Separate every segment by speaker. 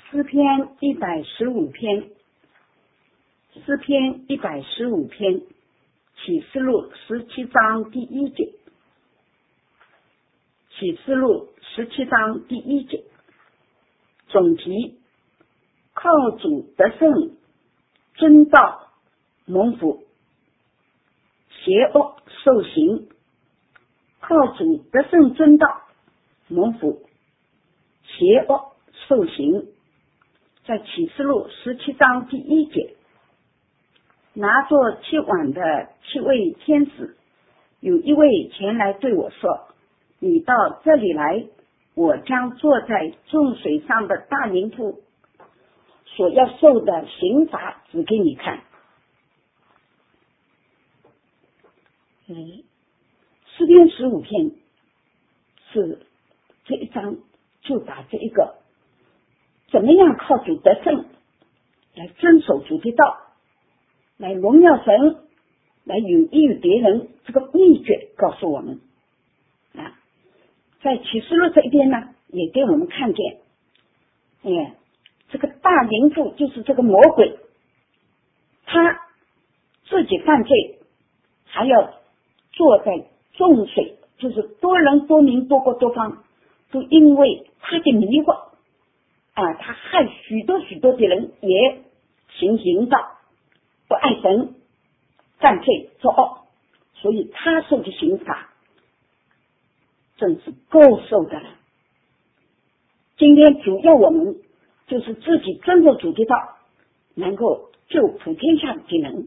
Speaker 1: 诗篇115篇，诗篇115篇，启示录17章第1节，启示录17章第1节，总题：靠主得胜，遵道蒙福，邪恶受刑。靠主得胜，遵道蒙福，邪恶受刑。在启示录17章第1节，拿着7碗的7位天使，有一位前来对我说：你到这里来，我将坐在众水上的大灵兔所要受的刑罚指给你看。诗篇15篇是这一章，就把这一个怎么样靠主得胜，来遵守主的道，来荣耀神，来有益于别人，这个秘诀告诉我们在启示录这一边呢，也给我们看见这个大灵妇就是这个魔鬼，他自己犯罪，还要坐在众水，就是多人多民多国多方，都因为他的迷惑他害许多的人也行淫荡，不爱神，犯罪作恶，所以他受的刑罚真是够受的了。今天主要我们就是自己遵守主的道，能够救普天下的人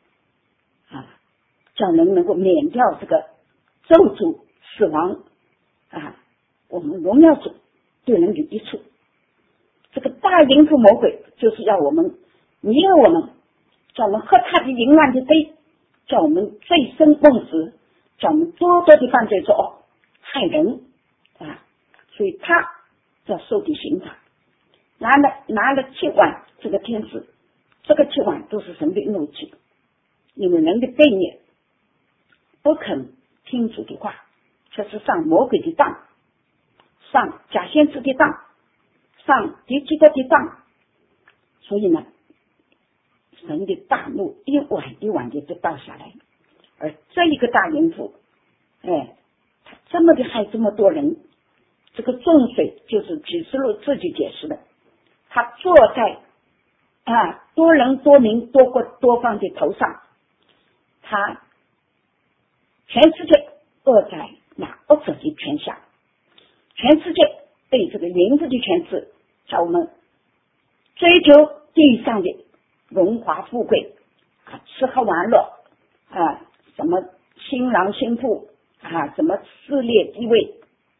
Speaker 1: 叫人能够免掉这个咒诅死亡我们荣耀主，对人有益处。这个大灵妇魔鬼就是要我们迷惑我们，叫我们喝他的淫乱的杯，叫我们醉生梦死，叫我们多的犯罪作恶，害人所以他要受的刑罚。拿了7碗，这个天使，这个7碗都是神的怒气，因为人的悖逆，不肯听主的话，却是上魔鬼的当，上假先知的当，上敌基督的当，所以呢，神的大怒一碗一碗的就倒下来。而这一个大灵妇他这么的害这么多人，这个众水就是启示录自己解释的，他坐在多人多民多国多方的头上，他全世界握在那恶者的权下，全世界被这个灵子的权势，叫我们追求地上的荣华富贵吃喝玩乐什么新郎新妇什么事业地位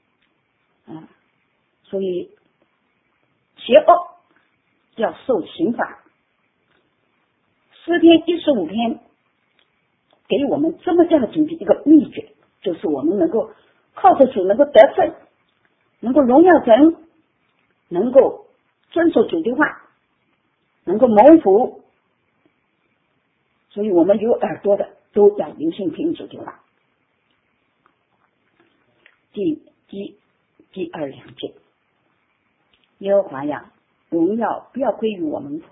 Speaker 1: 所以邪恶要受刑罚。诗篇15篇给我们这么样的一个秘诀，就是我们能够靠着主能够得胜，能够荣耀神，能够遵守主的话，能够蒙福。所以我们有耳朵的都要留心听主的话。第2、2节，耶和华呀，荣耀不要归于我们，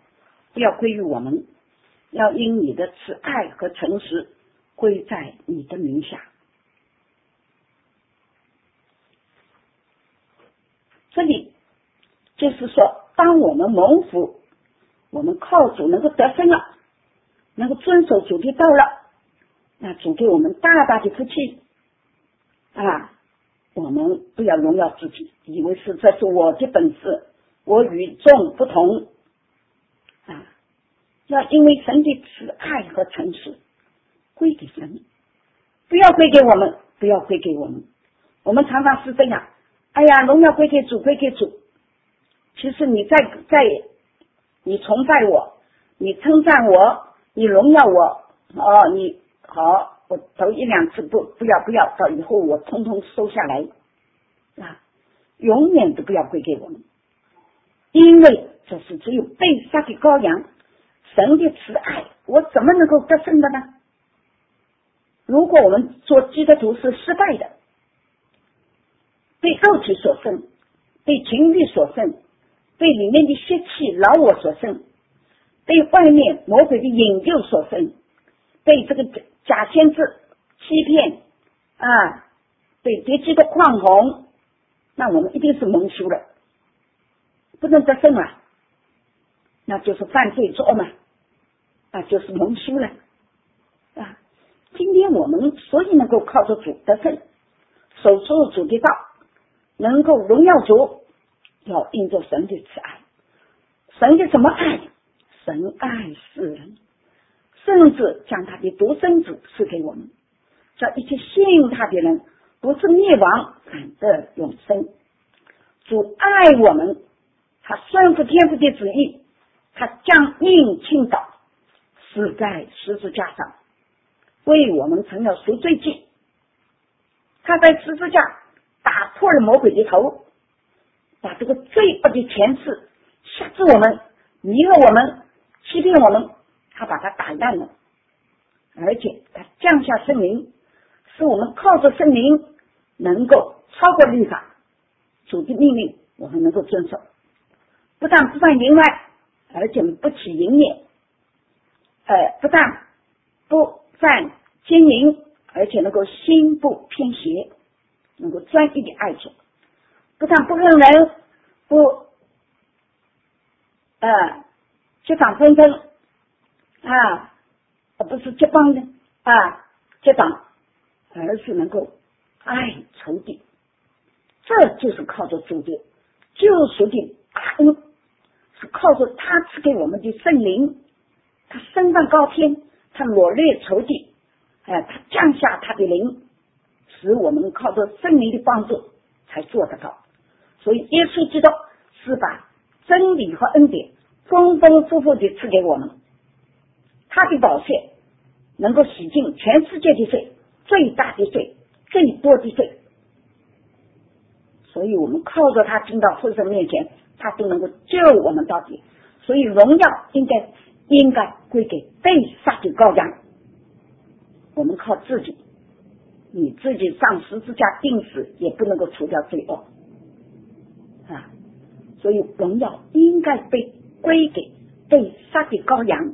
Speaker 1: 要因你的慈爱和诚实归在你的名下。这里就是说，当我们蒙福，我们靠主能够得胜了，能够遵守主的道了，那主给我们大大的福气我们不要荣耀自己，以为是这是我的本事，我与众不同要因为神的慈爱和诚实归给神，不要归给我们。我们常常是这样，荣耀归给主。其实你在你崇拜我，你称赞我，你荣耀我你好，我头1、2次不要，到以后我通通收下来永远都不要归给我们，因为这是只有被杀的羔羊，神的慈爱，我怎么能够得胜的呢？如果我们做基督徒是失败的，被肉体所胜，被情欲所胜， 被里面的邪气老我所生，被外面魔鬼的引诱所生，被这个假先知欺骗被敌基的狂红，那我们一定是蒙羞了，不能得胜了，那就是犯罪作嘛，那就是蒙羞了今天我们所以能够靠着主得胜，守住主的道，能够荣耀主，要因着神的慈爱。神的什么爱？神爱世人，甚至将他的独生子赐给我们，叫一切信他的人不是灭亡，反得永生。主爱我们，他顺服天父的旨意，他将命倾倒，死在十字架上，为我们成了赎罪祭。他在十字架打破了魔鬼的头，把这个罪恶的权势吓制我们，迷惑我们，欺骗我们，他把它打烂了，而且他降下圣灵，使我们靠着圣灵能够超过律法，主的命令我们能够遵守，不但不犯淫外，而且不起淫念，不但不犯奸淫，而且能够心不偏邪，能够专一的爱主，不但不恨人，不结党纷争不是结帮的结党，而是能够爱仇敌。这就是靠着主的救赎的大恩，是靠着他赐给我们的圣灵，他升上高天，他掳掠仇敌，他降下他的灵，使我们靠着圣灵的帮助才做得到。所以耶稣基督是把真理和恩典丰丰富富的赐给我们，他的宝血能够洗净全世界的罪，最大的罪，最多的罪，所以我们靠着他进到父神面前，他都能够救我们到底。所以荣耀应该归给被杀的羔羊。我们靠自己，你自己上十字架钉死也不能够除掉罪恶所以荣耀应该被归给被杀的羔羊，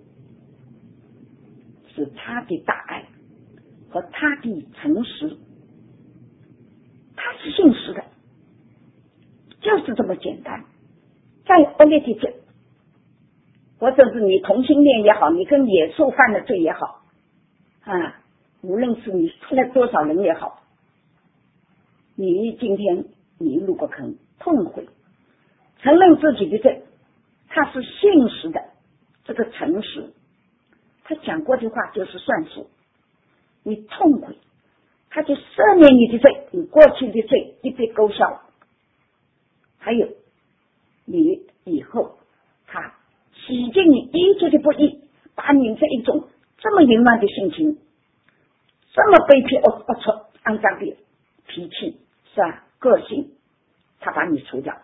Speaker 1: 是他的大爱和他的诚实，他是信实的，就是这么简单。再恶劣的罪，或者是你同性恋也好，你跟野兽犯的罪也好无论是你杀了多少人也好，你今天你如果肯痛悔承认自己的罪，他是信实的，这个诚实他讲过的话就是算数，你痛悔他就赦免你的罪，你过去的罪一笔勾销，还有你以后他洗净你一切的不义，把你这一种这么淫乱的性情，这么卑鄙龌龊肮脏的脾气个性，他把你除掉，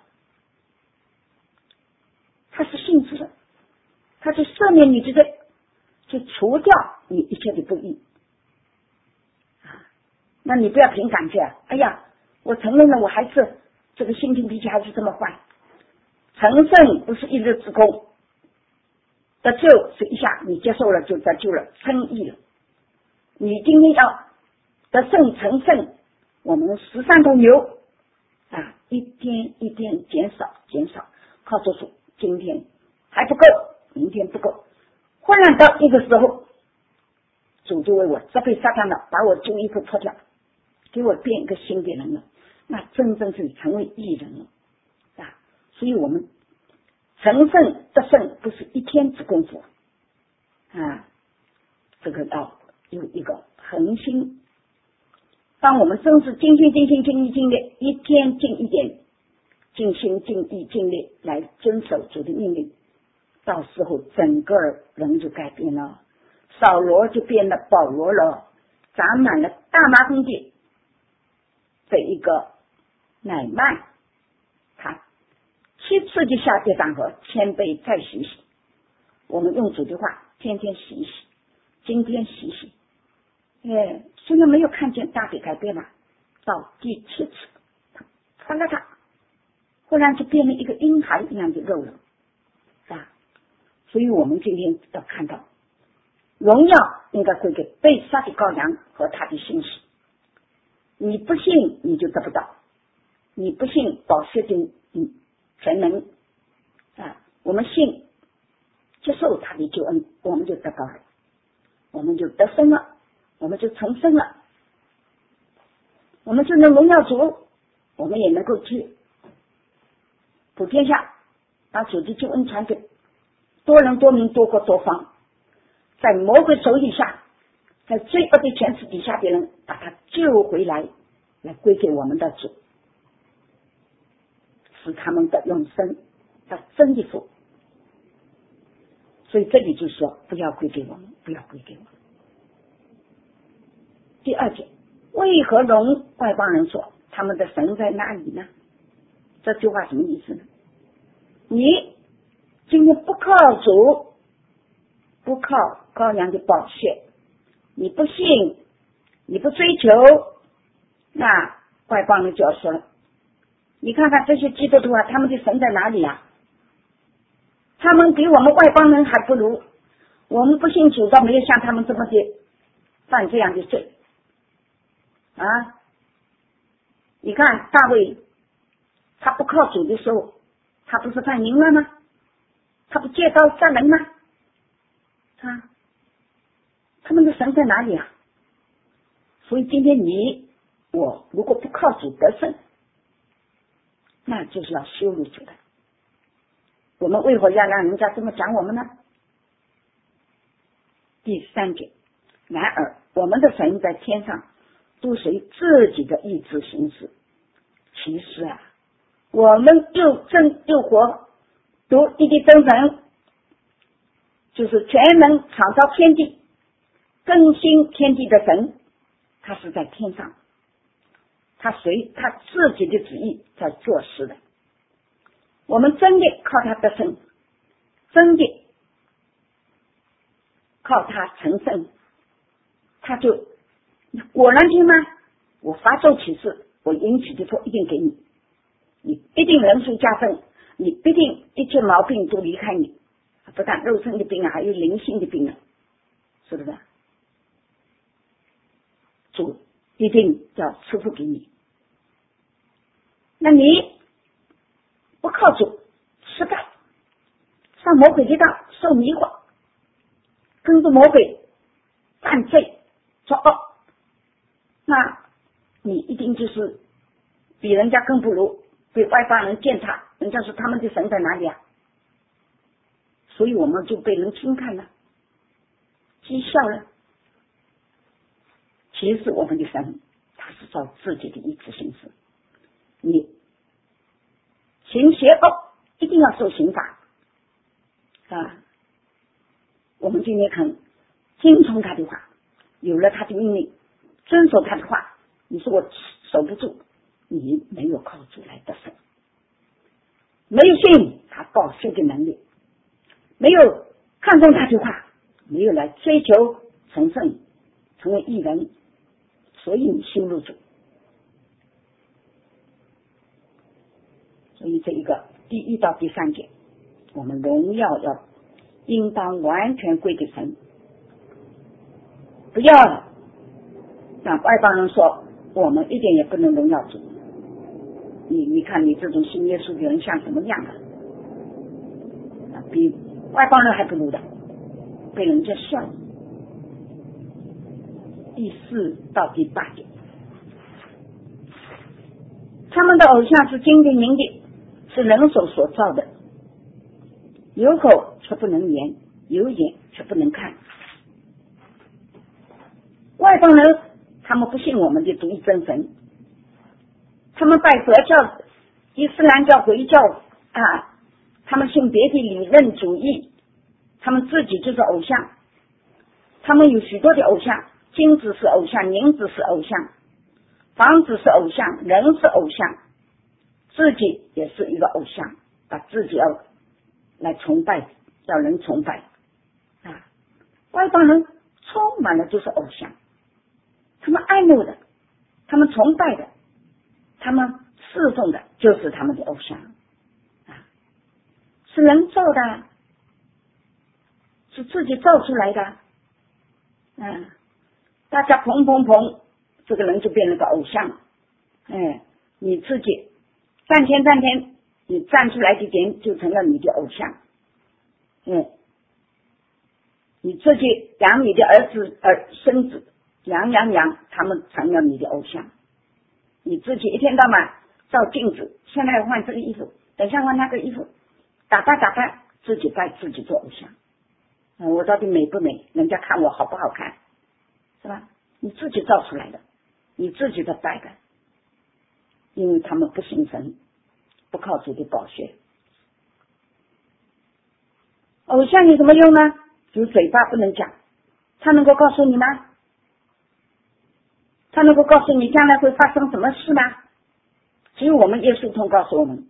Speaker 1: 他是信实的，他就赦免你的罪，就除掉你一切的不义那你不要凭感觉哎呀我承认了，我还是这个心情脾气还是这么坏。成圣不是一日之功，得救是一下你接受了就得救了，称义了。你今天要得胜成圣，我们13头牛一天一天减少，靠着主，今天还不够，明天不够，忽然到一个时候，主就为我责备撒旦了，把我旧衣服脱掉，给我变一个新的人了，那真正是成为义人了所以我们成圣得胜不是一天之功夫这个要有一个恒心。当我们真是尽心尽意尽力，一天尽一点，尽心尽意尽力来遵守主的命令，到时候整个人就改变了，扫罗就变了保罗了，长满了大麻风的这一个乃曼，他7次就下跌当河，谦卑再洗洗。我们用主的话天天洗洗，今天洗洗虽然没有看见大的改变了，到第7次他忽然就变成一个婴孩一样的肉了，啊！所以我们今天要看到，荣耀应该归给被杀的羔羊和他的信使。你不信你就得不到，你不信宝血的全能啊！我们信接受他的救恩，我们就得到了，我们就得生了，我们就重生了，我们就能荣耀主，我们也能够去普天下，把主的救恩传给多人多民多国多方，在魔鬼手底下，在罪恶的权势底下的人，把他救回来，来归给我们的主，使他们的永生的真的福。所以这里就说不要归给我们，不要归给我们。第二节，为何容外邦人说他们的神在哪里呢？这句话什么意思呢？你今天不靠主，不靠羔羊的宝血，你不信，你不追求，那外邦人就要说了，你看看这些基督徒啊，他们的神在哪里啊？他们比我们外邦人还不如，我们不信主倒没有像他们这么的犯这样的罪啊！你看大卫，他不靠主的时候，他不是犯淫乱吗？他不借刀杀人吗？啊，他们的神在哪里啊？所以今天你我如果不靠主得胜，那就是要羞辱主的。我们为何要让人家这么讲我们呢？第三节，然而我们的神在天上都随自己的意志行事。其实啊，我们又真又活独一的真神，就是全能创造天地更新天地的神，他是在天上，他随他自己的旨意在做事的。我们真的靠他得胜，真的靠他成圣，他就果然听吗？我发咒启示，我应许的说一定给你，你一定人数加增，你必定一切毛病都离开你，不但肉身的病啊，还有灵性的病啊，是不是？主一定要赐福给你。那你不靠主，失败，上魔鬼的当，受迷惑，跟着魔鬼犯罪作恶，那你一定就是比人家更不如，被外邦人践踏，人家说他们的神在哪里啊？所以我们就被人轻看了，讥笑了。其实我们的神他是照自己的意志行事，你行邪恶一定要受刑罚啊！我们今天肯听从他的话，有了他的命令，遵守他的话，你说我守不住，你没有靠主来得胜，没有信他报修的能力，没有看重他的话，没有来追求成圣成为义人，所以你羞辱主。所以这一个第一到第三节，我们荣耀要应当完全归给神，不要让外邦人说我们一点也不能荣耀主。你看你这种信耶稣的人像什么样啊？比外邦人还不如的，被人家笑。第4到第8节，他们的偶像是金的银的，是人手所造的，有口却不能言，有眼却不能看。外邦人他们不信我们的独一真神，他们拜佛教、伊斯兰教、回教啊，他们信别的理论主义，他们自己就是偶像，他们有许多的偶像，金子是偶像，银子是偶像，房子是偶像，人是偶像，自己也是一个偶像，把自己要来崇拜，要人崇拜啊！外邦人充满了就是偶像，他们爱慕的，他们崇拜的，他们侍奉的就是他们的偶像是人造的，是自己造出来的。大家捧，这个人就变了个偶像。你自己站天，你站出来的点就成了你的偶像。你自己养你的儿子孙子，养，他们成了你的偶像。你自己一天到晚照镜子，现在换这个衣服，等下换那个衣服，打扮，自己拜自己做偶像。我到底美不美？人家看我好不好看，是吧？你自己造出来的，你自己的拜的，因为他们不信神，不靠主的宝血。偶像有什么用呢？有嘴巴不能讲，他能够告诉你吗？他能够告诉你将来会发生什么事吗？只有我们耶稣通告诉我们，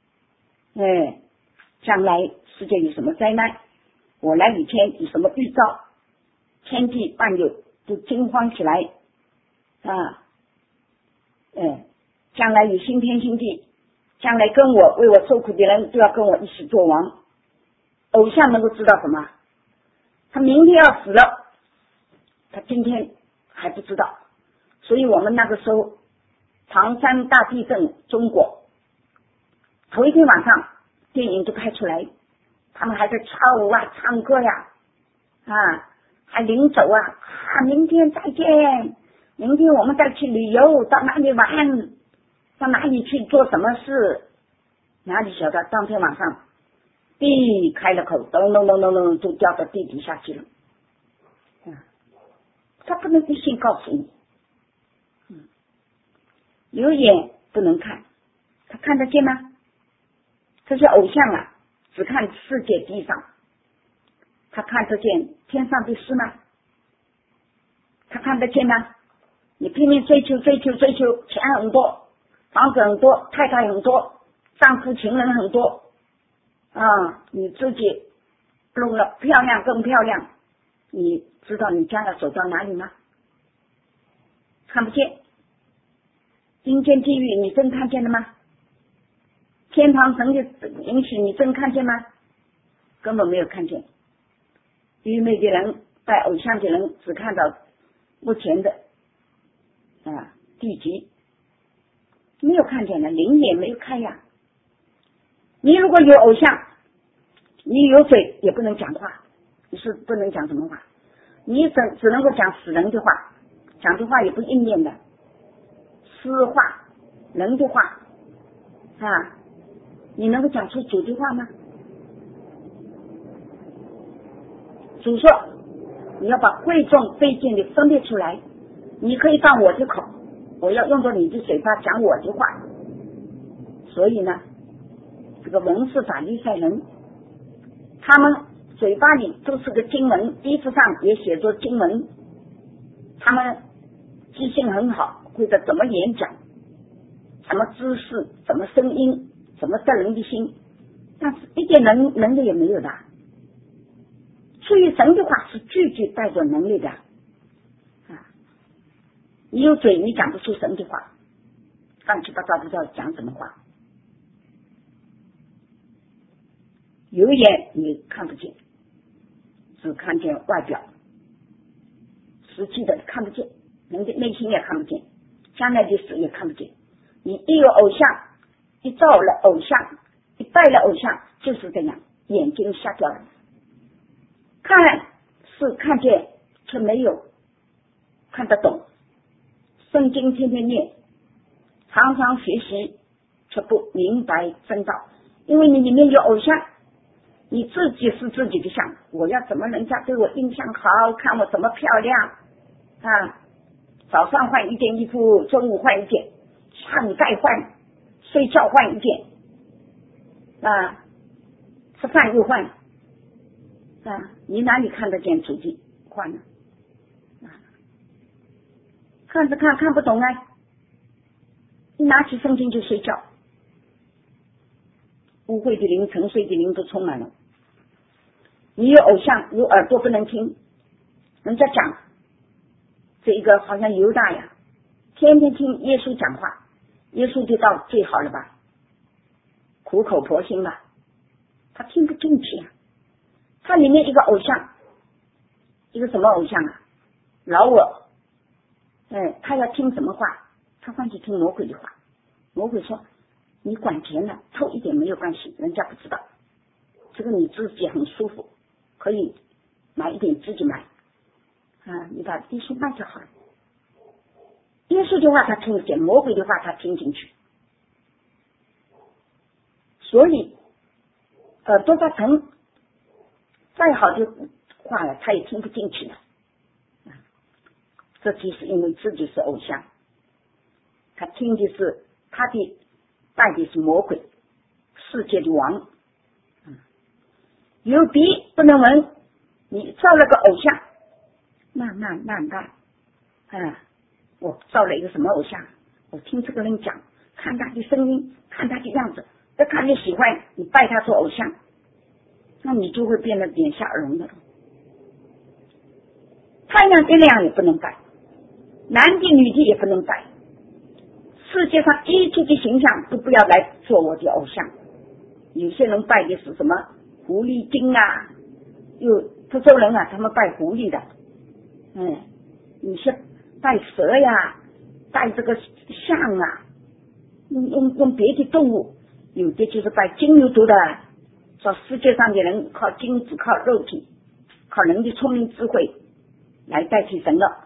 Speaker 1: 将来世界有什么灾难，我来以前有什么预兆，天地万有都惊慌起来将来有新天新地，将来跟我为我受苦的人都要跟我一起做王。偶像能够知道什么？他明天要死了，他今天还不知道。所以我们那个时候唐山大地震，中国头一天晚上电影都拍出来，他们还在跳舞啊，唱歌呀，还领走明天再见，明天我们再去旅游，到哪里玩，到哪里去做什么事，哪里晓得当天晚上地开了口，咚咚咚咚咚就掉到地底下去了。他不能一心告诉你。有眼不能看，他看得见吗？这些偶像只看世界地上，他看得见天上的事吗？他看得见吗？你拼命追求，钱很多，房子很多，太太很多，丈夫情人很多你自己弄了漂亮更漂亮，你知道你将要走到哪里吗？看不见。阴间地狱你真看见了吗？天堂神的允许你真看见吗？根本没有看见。愚昧的人，拜偶像的人只看到目前的地级，没有看见的，灵眼没有开呀。你如果有偶像，你有嘴也不能讲话，你是不能讲什么话，你只能够讲死人的话，讲的话也不应验的，诗话人的话你能够讲出主的话吗？主说你要把贵重卑贱的分别出来，你可以当我的口，我要用着你的嘴巴讲我的话。所以呢，这个文士法利赛人，他们嘴巴里都是个经文，衣服上也写着经文，他们记性很好，会的怎么演讲，什么知识，什么声音，什么得人的心，但是一点能力也没有的。出于神的话是句句带着能力的你有嘴你讲不出神的话，乱七八糟不知道讲什么话。有眼你看不见，只看见外表，实际的看不见，人的内心也看不见，将来的事也看不见。你一有偶像，一造了偶像，一拜了偶像，就是这样，眼睛瞎掉了。看是看见，却没有看得懂。圣经天天念，常常学习，却不明白真道。因为你里面有偶像，你自己是自己的像，我要怎么人家对我印象好，看我怎么漂亮早上换一件衣服，中午换一件，下午再换，睡觉换一件吃饭又换你哪里看得见主的话呢？看着看不懂你拿起圣经就睡觉，污秽的灵，沉睡的灵都充满了。你有偶像，有耳朵不能听，人家讲这一个好像犹大呀，天天听耶稣讲话，耶稣就到最好了吧，苦口婆心吧， 他听不进去啊。他里面一个偶像，一个什么偶像啊？老我。他要听什么话？他换去听魔鬼的话。魔鬼说：“你管钱了，偷一点没有关系，人家不知道。这个你自己很舒服，可以买一点自己买你把弟兄卖就好了。”耶稣的话他听得见，魔鬼的话他听进去。所以耳朵发疼，再好的话了，他也听不进去了。这就是因为自己是偶像，他听的是他的拜的是魔鬼，世界的王。有鼻不能闻，你造了个偶像，慢慢我造了一个什么偶像？我听这个人讲，看他的声音，看他的样子，再看你喜欢，你拜他做偶像，那你就会变得脸下耳聋的。太阳月亮也不能拜，男的女的也不能拜，世界上一切的形象都不要来做我的偶像。有些人拜的是什么狐狸精啊，有福州人啊，他们拜狐狸的，有些拜蛇呀，拜这个象啊，用别的动物，有的就是拜金牛犊的，说世界上的人靠精子，靠肉体，靠人的聪明智慧来代替神了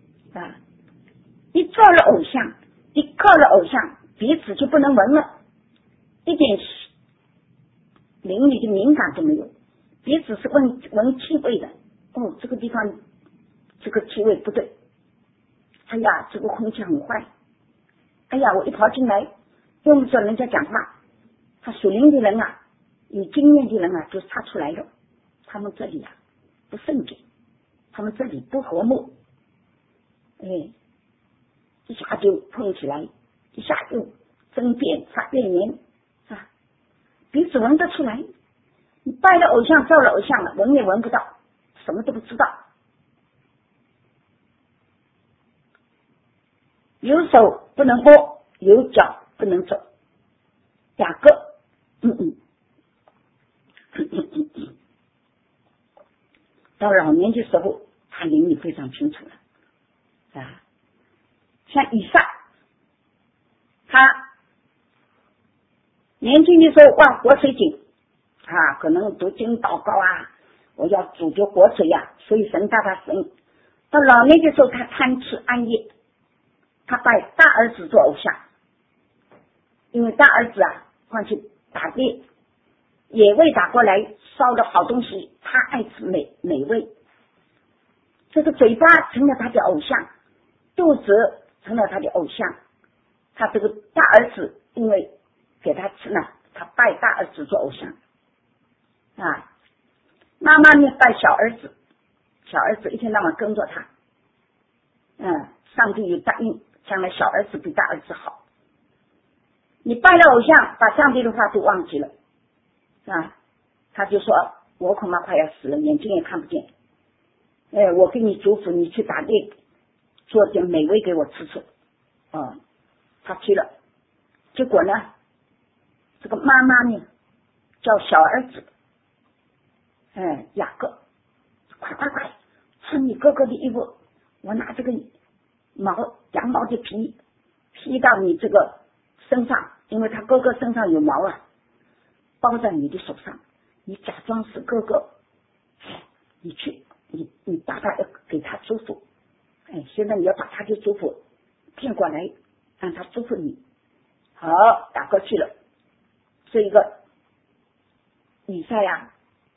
Speaker 1: 一造了偶像，一靠了偶像，彼此就不能闻了，一点灵里的敏感都没有，彼此是闻气味的。这个地方这个气味不对，哎呀，这个空气很坏，哎呀，我一跑进来用不着人家讲话，他属灵的人啊，有经验的人啊，就察出来了，他们这里不圣洁，他们这里不和睦，一下就碰起来，一下就争辩发怨言彼此闻得出来。你拜了偶像，造了偶像了，闻也闻不到，什么都不知道。有手不能摸，有脚不能走。雅各到老年的时候，他灵里非常清楚了像以撒，他年轻的时候挖活水井可能读经祷告我要煮着活水所以神大他神。到老年的时候，他贪吃安逸，他拜大儿子做偶像，因为大儿子换去打猎，野味打过来烧的好东西，他爱吃美味，这个嘴巴成了他的偶像，肚子成了他的偶像。他这个大儿子因为给他吃呢，他拜大儿子做偶像妈妈呢拜小儿子，小儿子一天到晚跟着他上帝也答应将来小儿子比大儿子好。你拜了偶像，把上帝的话都忘记了他就说我恐怕快要死了，眼睛也看不见我给你嘱咐，你去打猎，做点美味给我吃吃他去了，结果呢这个妈妈呢叫小儿子雅各，快穿你哥哥的衣服，我拿这个羊毛的皮披到你这个身上，因为他哥哥身上有毛包在你的手上，你假装是哥哥你去你爸爸要给他祝福现在你要把他的祝福骗过来，让他祝福你。好，雅各去了，这一个以赛亚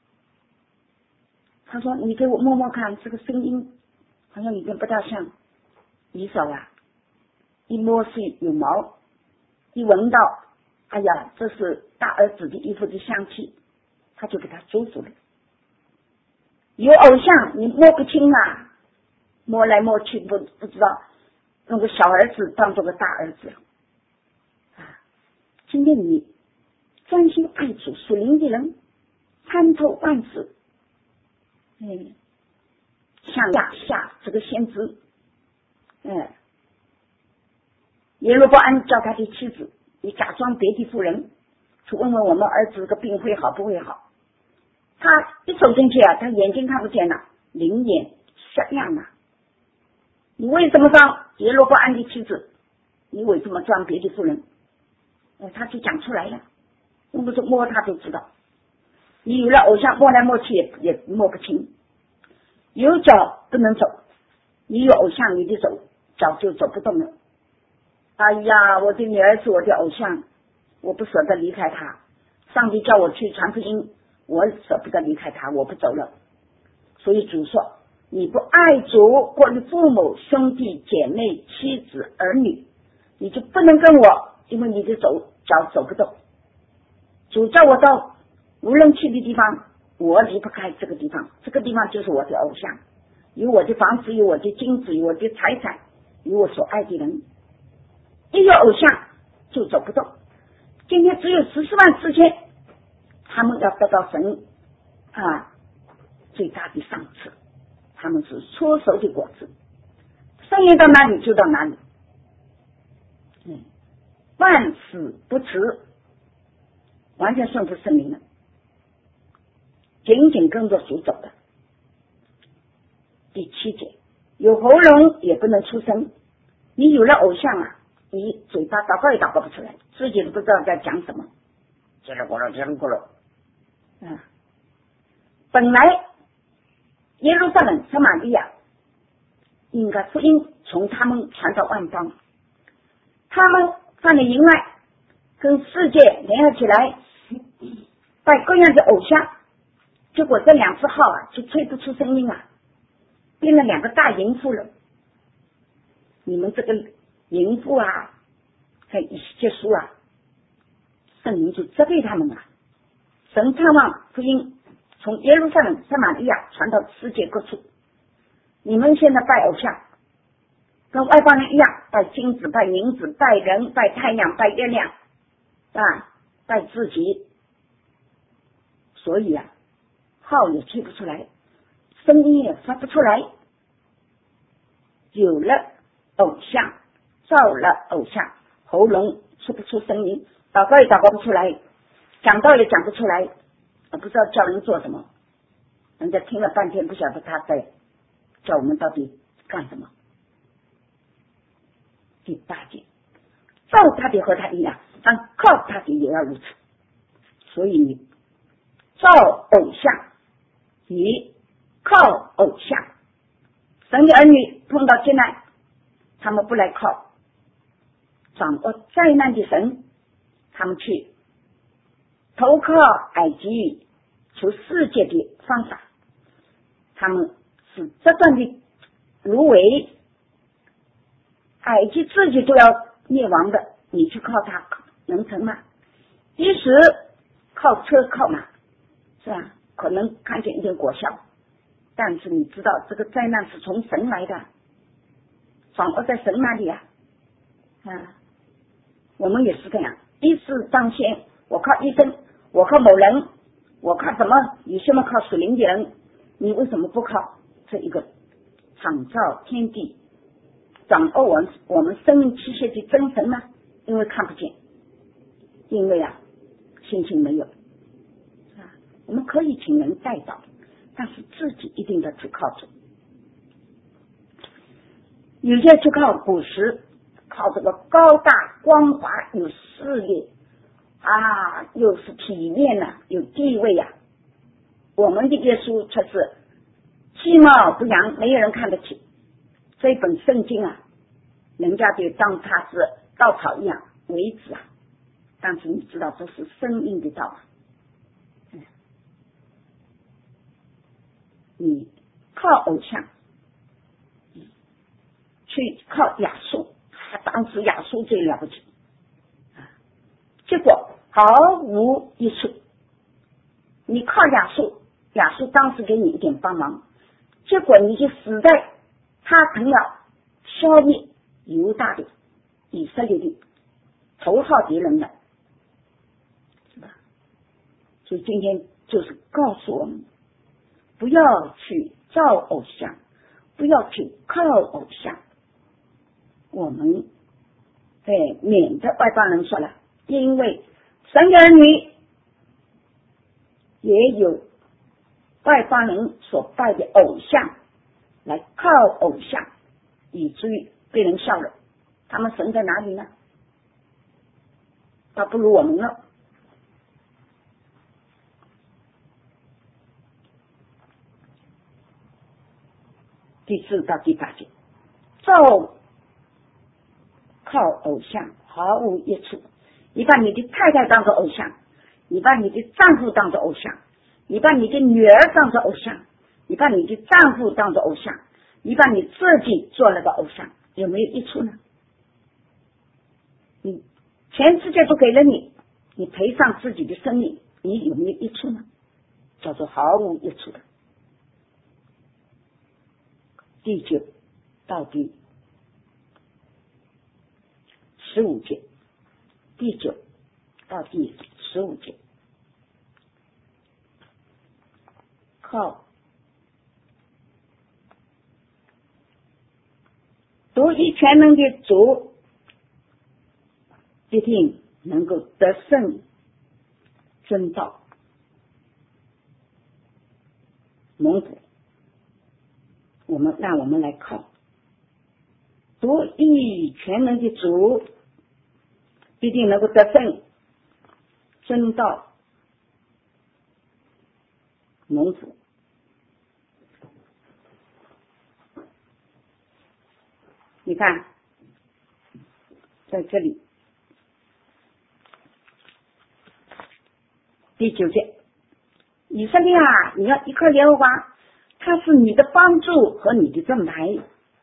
Speaker 1: 他说你给我摸摸看，这个声音好像有点不大像以扫一摸是有毛，一闻到哎呀这是大儿子的衣服的香气，他就给他祝福了。有偶像你摸不清摸来摸去不知道，那个小儿子当做个大儿子今天你专心爱主属灵的人，参透万事像亚夏这个先知耶罗波安叫他的妻子，你假装别的妇人去问问我们儿子这个病会好不会好。他一走进去啊，他眼睛看不见了，灵眼瞎样了。你为什么装耶罗波安的妻子？你为什么装别的妇人？他就讲出来了，用不着摸他都知道。你有了偶像，摸来摸去也摸不清。有脚不能走，你有偶像，你的脚就走不动了。哎呀，我的女儿是我的偶像，我不舍得离开她。上帝叫我去传福音，我舍不得离开她，我不走了。所以主说，你不爱主或者父母、兄弟、姐妹、妻子、儿女，你就不能跟我，因为你的脚走不动。主叫我到无人去的地方，我离不开这个地方，这个地方就是我的偶像，有我的房子，有我的金子，有我的财产，有我所爱的人。一有偶像就走不动。今天只有14万4千，他们要得到神最大的赏赐，他们是出熟的果子，圣灵到哪里就到哪里。万事不辞，完全顺服圣灵了，紧紧跟着主走的。第7节，有喉咙也不能出声。你有了偶像啊，你嘴巴祷告也祷告不出来，自己都不知道在讲什么，叽里咕噜叽里咕噜。本来耶路撒冷、撒玛利亚应该福音从他们传到万邦，他们犯了淫乱，跟世界联合起来拜各样的偶像，结果这2只号就吹不出声音变了2个大淫妇了。你们这个淫妇在以西结书圣灵就责备他们神盼望福音从耶路撒冷、撒玛利亚传到世界各处。你们现在拜偶像，跟外邦人一样，拜金子、拜银子、拜人、拜太阳、拜月亮拜自己，所以号也吹不出来，声音也发不出来。有了偶像，造了偶像，喉咙说不出声音，祷告也祷告不出来，讲道也讲不出来，不知道叫人做什么，人家听了半天不晓得他在叫我们到底干什么。第8节，造他的和他一样，但靠他的也要如此。所以你造偶像，你靠偶像。神的儿女碰到艰难，他们不来靠掌握灾难的神，他们去投靠埃及求世界的方法，他们是这段的芦苇，埃及自己都要灭亡的，你去靠他能成吗？即使靠车靠马是吧，可能看见一点果效，但是你知道这个灾难是从神来的，掌握在神那里我们也是这样，一事当先，我靠医生，我靠某人，我靠什么？有些人靠属灵的人，你为什么不靠这一个创造天地、掌握我们生命气血的真神呢？因为看不见，因为信心没有我们可以请人带导，但是自己一定要去靠主。有些就靠古时，靠这个高大光滑，有势力又是体面有地位我们的耶稣却是其貌不扬，没有人看得起。这本圣经人家就当他是稻草一样为止但是你知道这是生命的道你靠偶像去靠亚述，当时亚述最了不起结果毫无益处。你靠亚述，亚述当时给你一点帮忙，结果你就死在他曾要消灭犹大的以色列的头号敌人了，是吧？所以今天就是告诉我们，不要去造偶像，不要去靠偶像。我们免得外邦人说了，因为神的儿女也有外邦人所拜的偶像，来靠偶像，以至于被人笑了。他们神在哪里呢？他不如我们了。第4到第8节，照靠偶像毫无益处。你把你的太太当作偶像，你把你的丈夫当作偶像，你把你的女儿当作偶像，你把你的丈夫当作偶像，你把你自己做了个偶像，有没有益处呢？你全世界都给了你，你赔上自己的生命，你有没有益处呢？叫做毫无益处的。第9到第15节，第9到第15节，靠独一全能的主，一定能够得胜真道蒙福。让我们来靠独一全能的主，一定能够得胜真道蒙福。你看在这里第9节，以色列啊，你要依靠耶和华，他是你的帮助和你的盾牌。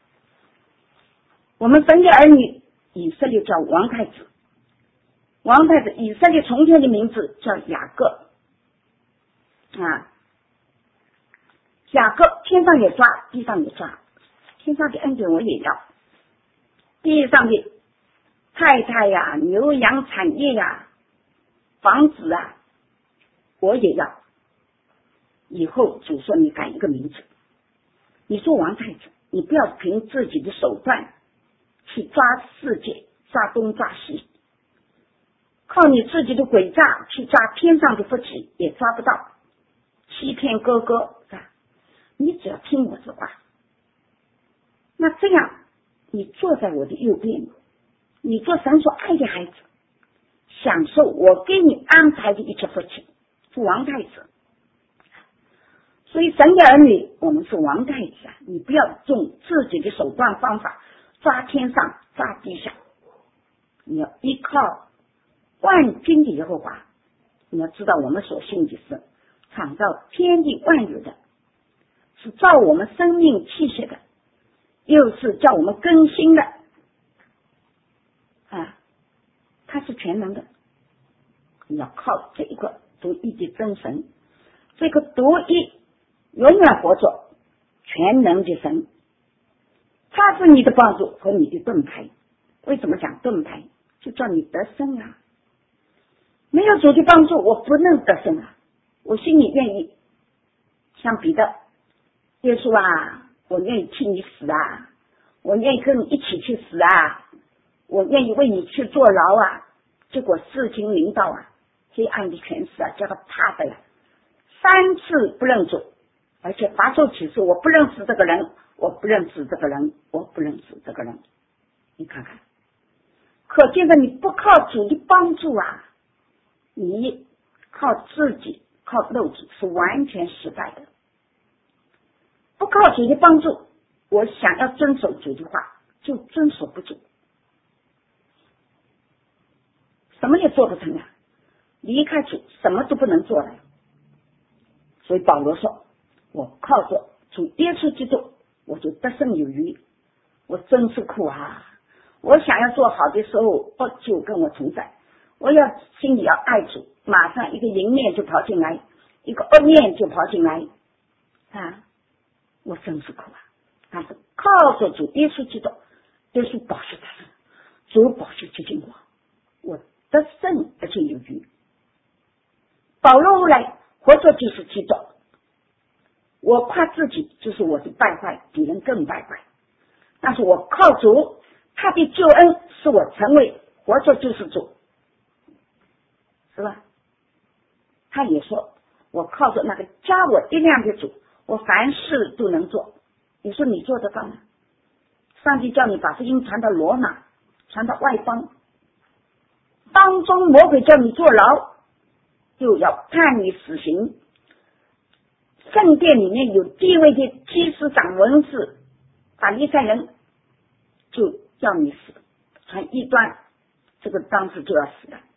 Speaker 1: 我们神的儿女以色列叫王太子，王太子以色列从前的名字叫雅各啊，雅各天上也抓，地上也抓，天上的恩典我也要，地上的太太呀、牛羊产业呀、房子啊，我也要。以后主说你改一个名字，你做王太子，你不要凭自己的手段去抓世界，抓东抓西，靠你自己的诡诈去抓天上的福气也抓不到，欺骗哥哥，你只要听我的话，那这样你坐在我的右边，你做神所爱的孩子，享受我给你安排的一切福气，做王太子。所以神的儿女，我们是王太子啊！你不要用自己的手段方法抓天上抓地下，你要依靠万军的耶和华。你要知道我们所信的是创造天地万有的，是造我们生命气血的，又是叫我们更新的啊，他是全能的。你要靠这一个独一的真神，这个独一永远活着全能的神，他是你的帮助和你的盾牌。为什么讲盾牌？就叫你得胜啊！没有主的帮助，我不能得胜啊！我心里愿意像彼得，耶稣啊，我愿意替你死啊，我愿意跟你一起去死啊，我愿意为你去坐牢啊。结果事情临到啊，黑暗的权势啊，叫他怕的呀，3次不认主，而且发咒起誓，我不认识这个人，我不认识这个人，我不认识这个人。你看看，可见的你不靠主的帮助啊，你靠自己靠肉体是完全失败的。不靠主的帮助，我想要遵守主的话就遵守不住，什么也做不成啊！离开主什么都不能做了。所以保罗说，我靠着主耶稣基督，我就得胜有余。我真是苦啊！我想要做好的时候，就跟我同在。我要心里要爱主，马上一个淫念就跑进来，一个恶念就跑进来啊！我真是苦啊！但是靠着主耶稣基督，耶稣保守他，主保守接近我得胜而且有余。保罗后来活着就是基督，我夸自己就是我的败坏比人更败坏，但是我靠主，他的救恩使我成为活着就是主是吧？他也说，我靠着那个加我力量的主，我凡事都能做。你说你做得到吗？上帝叫你把福音传到罗马，传到外邦，当中魔鬼叫你坐牢，就要判你死刑。圣殿里面有地位的祭司长、文士、法利赛人就叫你死，传异端，这个当时就要死的。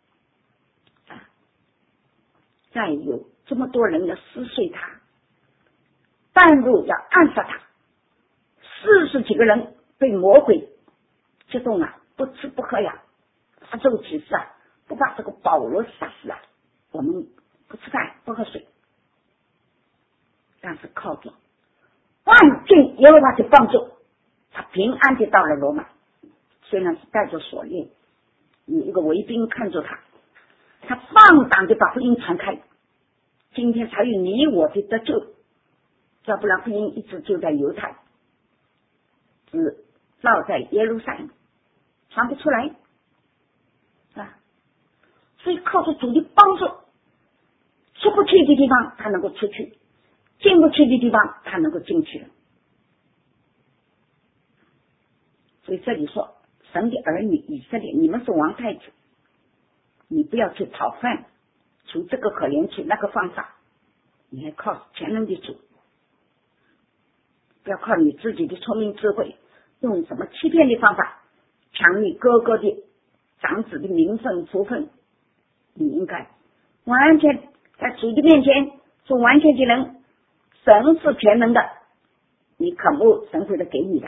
Speaker 1: 再有这么多人要撕碎他，半路要暗杀他，40几个人被魔鬼激动了，不吃不喝呀，发咒起誓啊，不把这个保罗杀死啊，我们不吃饭不喝水。但是靠着万军耶和华的帮助，他平安的到了罗马。虽然是带着锁链，有一个卫兵看着他，他放胆的把福音传开。今天才有你我的得救，要不然福音一直就在犹太，只绕在耶路撒冷，传不出来啊！所以靠着主的帮助，出不去的地方他能够出去，进不去的地方他能够进去。所以这里说，神的儿女以色列，你们是王太子，你不要去讨饭，从这个可怜去那个方法，你还靠全能的主，不要靠你自己的聪明智慧，用什么欺骗的方法抢你哥哥的长子的名分福分。你应该完全在主的面前做完全的人，神是全能的，你渴慕神会的给你的。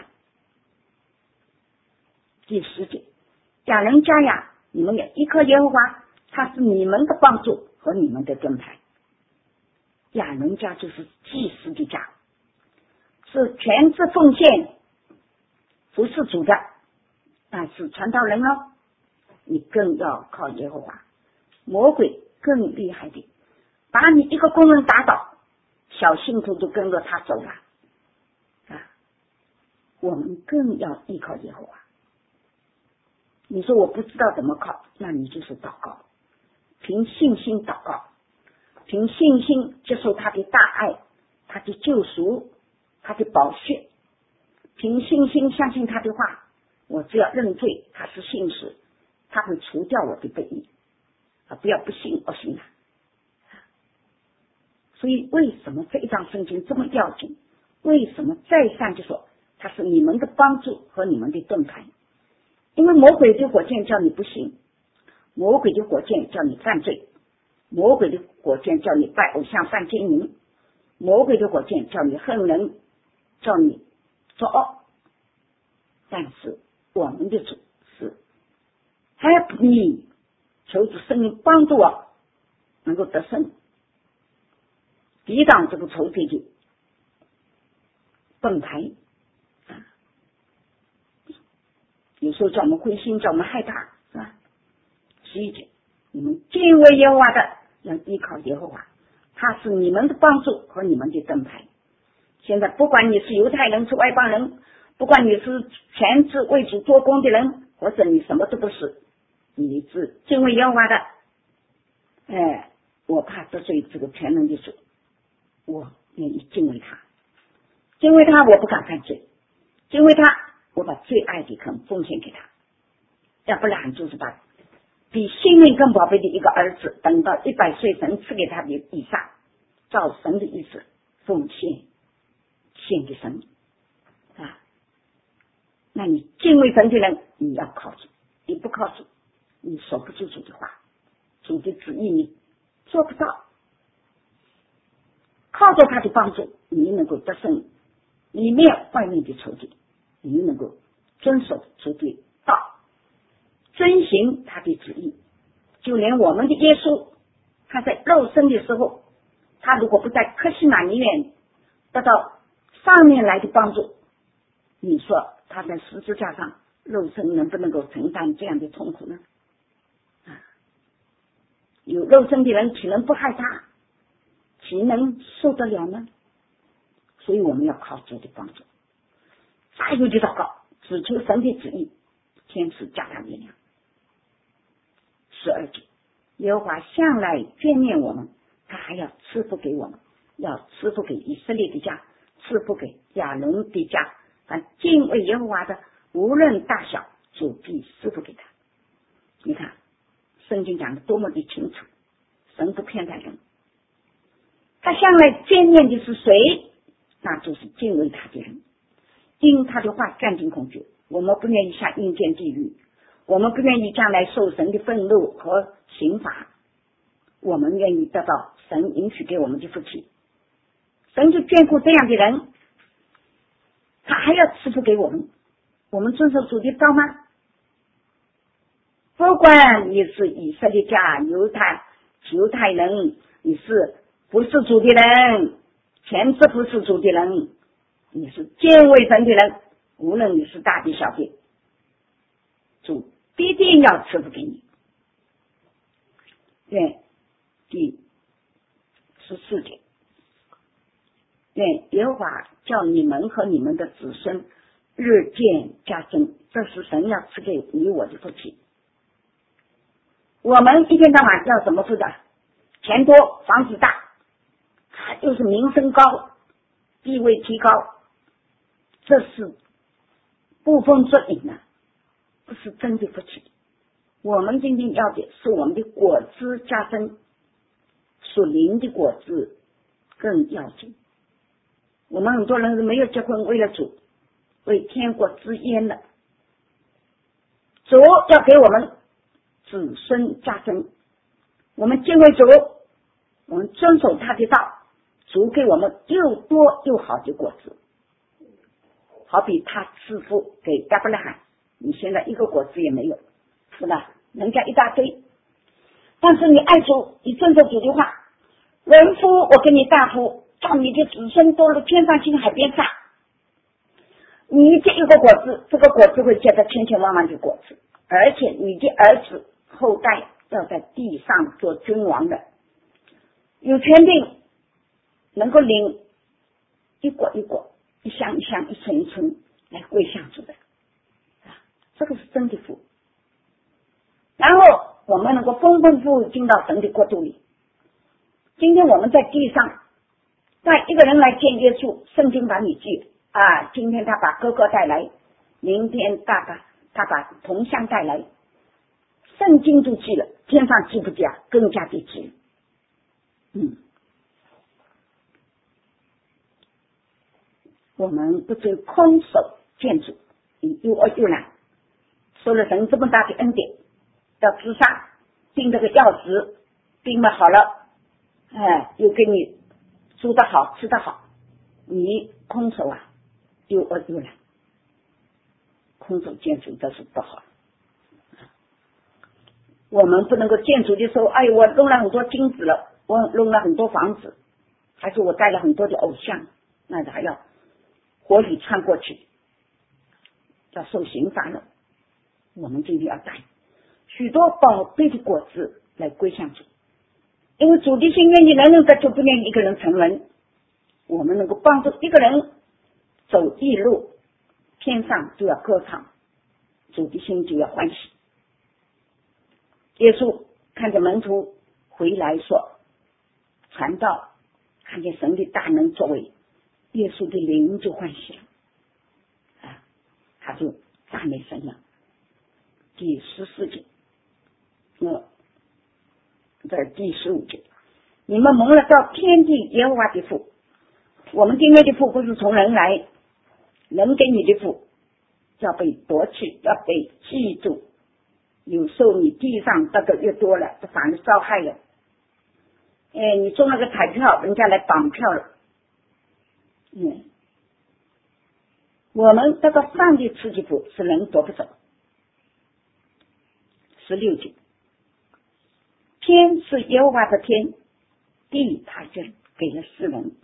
Speaker 1: 第10节，亚伦家呀，你们要依靠耶和华，他是你们的帮助和你们的盾牌。亚伦家就是祭司的家，是全职奉献服侍主的，但是传道人哦，你更要靠耶和华。魔鬼更厉害的，把你一个工人打倒，小信徒都跟着他走了啊！我们更要依靠耶和华。你说我不知道怎么靠，那你就是祷告，凭信心祷告，凭信心接受他的大爱，他的救赎，他的宝血，凭信心相信他的话，我只要认罪，他是信实，他会除掉我的不义啊！不要不信不信了。所以为什么这一章圣经这么要紧？为什么再三就说他是你们的帮助和你们的盾牌？因为魔鬼的火箭叫你不信，魔鬼的火箭叫你犯罪，魔鬼的火箭叫你拜偶像犯奸淫，魔鬼的火箭叫你恨人，叫你作恶。但是我们的主是 help me， 求主圣灵帮助我能够得胜，抵挡这个仇敌的盾牌。有时候叫我们灰心，叫我们害怕，是吧？11节，你们敬畏耶和华的要依靠耶和华，他是你们的帮助和你们的盾牌。现在不管你是犹太人是外邦人，不管你是全职为主做工的人，或者你什么都不是，你是敬畏耶和华的，我怕得罪这个全能的主，我愿意敬畏他，敬畏他我不敢犯罪，敬畏他我把最爱的肯奉献给他，要不然就是把比性命更宝贝的一个儿子，等到100岁神赐给他的以上，照神的意思奉献献给神啊！那你敬畏神的人，你要靠主，你不靠主，你守不住主的话，主的旨意你做不到。靠着他的帮助，你能够得胜里面外面的仇敌，你能够遵守主的道，遵行他的旨意。就连我们的耶稣，他在肉身的时候，他如果不在客西马尼园得到上面来的帮助，你说他在十字架上肉身能不能够承担这样的痛苦呢？有肉身的人岂能不害他，岂能受得了呢？所以我们要靠主的帮助，再有的祷告，只求神的旨意，天使加他力量。12节， 耶和华向来眷念我们，他还要赐福给我们，要赐福给以色列的家，赐福给亚伦的家。凡敬畏耶和华的，无论大小，主必赐福给他。你看圣经讲的多么的清楚，神不偏待人，他向来眷念的是谁？那就是敬畏他的人，因他的话战惊恐惧。我们不愿意下阴间地狱，我们不愿意将来受神的愤怒和刑罚，我们愿意得到神允许给我们的福气。神就眷顾这样的人，他还要赐福给我们。我们遵守主的道吗？不管你是以色列家、犹太人，你是不是主的人，全是不是主的人，你是敬畏神的人，无论你是大的小的，主必定要赐福给你。愿第14节，愿耶和华叫你们和你们的子孙日渐加增，这是神要赐给你我的福气。我们一天到晚要怎么做的？钱多，房子大，又是名声高，地位提高，这是捕风捉影的，不是真的福气。我们今天要的是我们的果子加增，属灵的果子更要紧。我们很多人是没有结婚，为了主，为天国之烟的。主要给我们子孙加增，我们敬畏主，我们遵守他的道，主给我们又多又好的果子。好比他赐福给亚伯拉罕，你现在一个果子也没有，是吧？人家一大堆，但是你爱主，你遵守主的话，人夫我给你大福，叫你的子孙多了天上星海边上。你这一个果子，这个果子会结得千千万万的果子，而且你的儿子后代要在地上做君王的，有权柄，能够领一果一果，一箱一箱，一寸一寸来归向主的，这个是真的福。然后我们能够丰丰富富进到神的国度里。今天我们在地上带一个人来见耶稣，圣经把你记啊，今天他把哥哥带来，明天他把同乡带来，圣经就记了，天上记不记啊？更加的记。我们不准空手见主，又饿又懒，受了神这么大的恩典，要自杀，订这个药子，订了好了，又给你住得好，吃得好，你空手啊，又饿又懒，空手见主这是不好。我们不能够见主的时候，我弄了很多金子了，我弄了很多房子，还是我带了很多的偶像，那还要火里穿过去，要受刑罚了。我们今天要带许多宝贝的果子来归向主，因为主的心愿意人人得救，不愿意一个人沉沦。我们能够帮助一个人走义路，天上就要歌唱，主的心就要欢喜。耶稣看着门徒回来说传道，看见神的大能作为，耶稣的灵就欢喜了，他就赞美神了。第14节，在第15节，你们蒙了到天地耶和华的福。我们今天的福不是从人来，人给你的福要被夺去，要被嫉妒。有时候你地上得的越多了，这反而遭害了。你中了个彩票，人家来绑票了。我们得到上帝赐的福是人夺不走。16节，天是耶和华的天，地他就给了世人。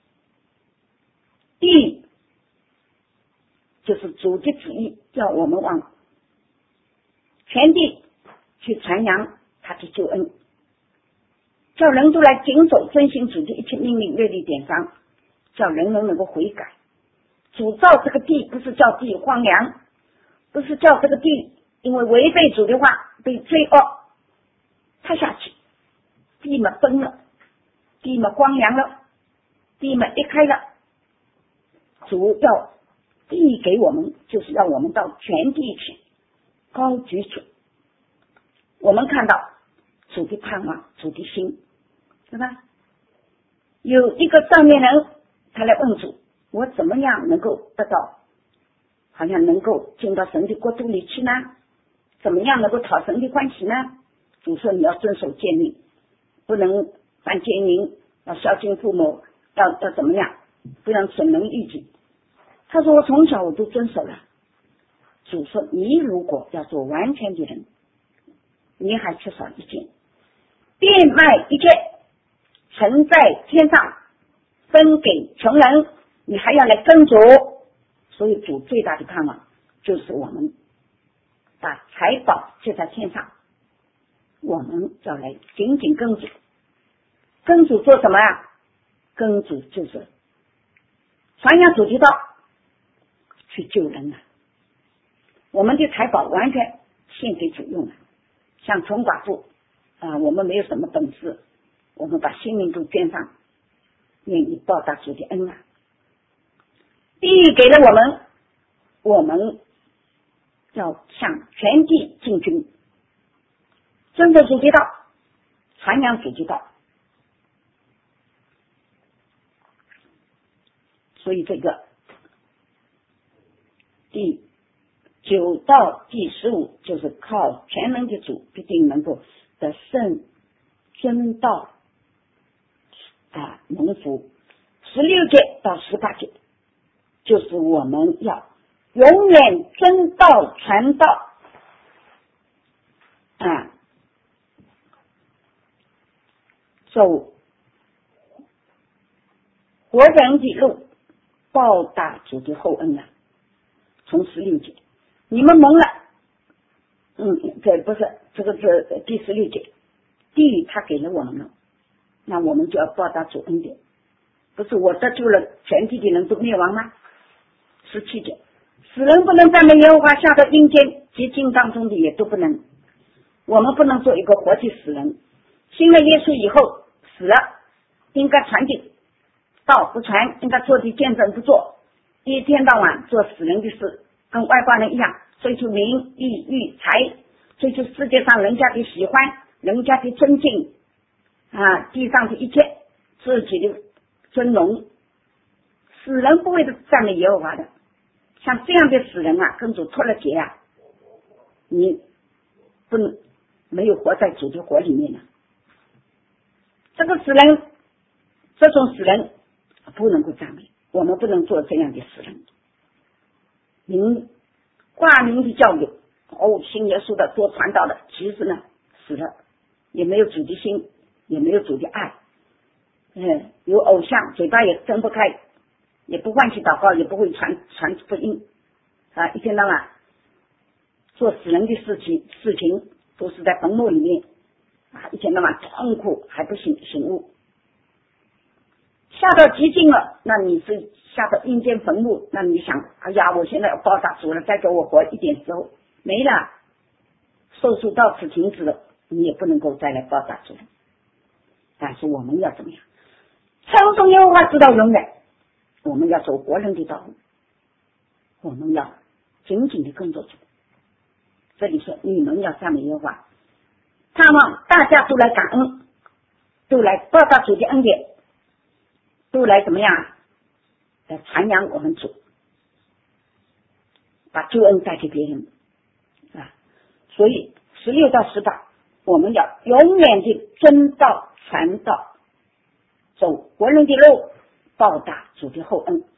Speaker 1: 地就是主的旨意，叫我们往全地去传扬他的救恩，叫人都来谨守遵行主的一切命令、律例、典章，叫人人能够悔改。主造这个地不是叫地荒凉，不是叫这个地因为违背主的话被罪恶踏下去，地嘛崩了，地嘛荒凉了，地嘛裂开了。主要递给我们，就是要我们到全地去高举主。我们看到主的盼望，主的心，对吧？有一个少年人，他来问主，我怎么样能够得到，好像能够进到神的国度里去呢？怎么样能够讨神的欢喜呢？主说你要遵守诫命，不能犯奸淫，要孝敬父母，要怎么样，不能损人利己。他说我从小我都遵守了。主说你如果要做完全的人，你还缺少一件，变卖一切，存在天上，分给穷人，你还要来跟主。所以主最大的盼望就是我们把财宝借在天上，我们要来紧紧跟主。跟主做什么啊？跟主就是传扬主的道，去救人啊。我们的财宝完全献给主用了。像穷寡妇我们没有什么本事，我们把性命都捐上，愿意报答主的恩啊。地给了我们，我们要向全地进军，遵守主的道，传扬主的道。所以这个第9到第15就是靠全能的主必定能够得胜遵道蒙福。16节到18节就是我们要永远遵道传道走活人的路，报答主的厚恩啊。从16节你们蒙了这不是，这个是第16节，地他给了我们了，那我们就要报答主恩典。不是我得救了，全地的人都灭亡吗？17节，死人不能赞美耶和华，下到阴间极境当中的也都不能。我们不能做一个活的死人。信了耶稣以后死了，应该传的道不传，应该做的见证不做，一天到晚做死人的事，跟外邦人一样，追求名利欲财，追求世界上人家的喜欢，人家的尊敬地上的一切，自己的尊荣。死人不会赞美耶和华的，像这样的死人跟主脱了节你不能没有活在主的火里面这个死人，这种死人不能够赞美，我们不能做这样的死人。挂名的教育信耶稣的做传道的，其实呢死了，也没有主的心，也没有主的爱，有偶像，嘴巴也睁不开，也不欢喜祷告，也不会传福音一天到晚做死人的事情都是在坟墓里面一天到晚痛苦，还不醒悟。下到极境了，那你是下到阴间坟墓，那你想哎呀我现在要报答主了，再给我活一点时候没了，寿数到此停止了，你也不能够再来报答主了。但是我们要怎么样称颂耶和华直到永远，我们要走活人的道路，我们要紧紧的跟着主。这里说你们要赞美耶和华，盼望大家都来感恩，都来报答主的恩典，都来怎么样来传扬我们主，把救恩带给别人所以16到18我们要永远的遵道传道，走活人的路，报答主的厚恩。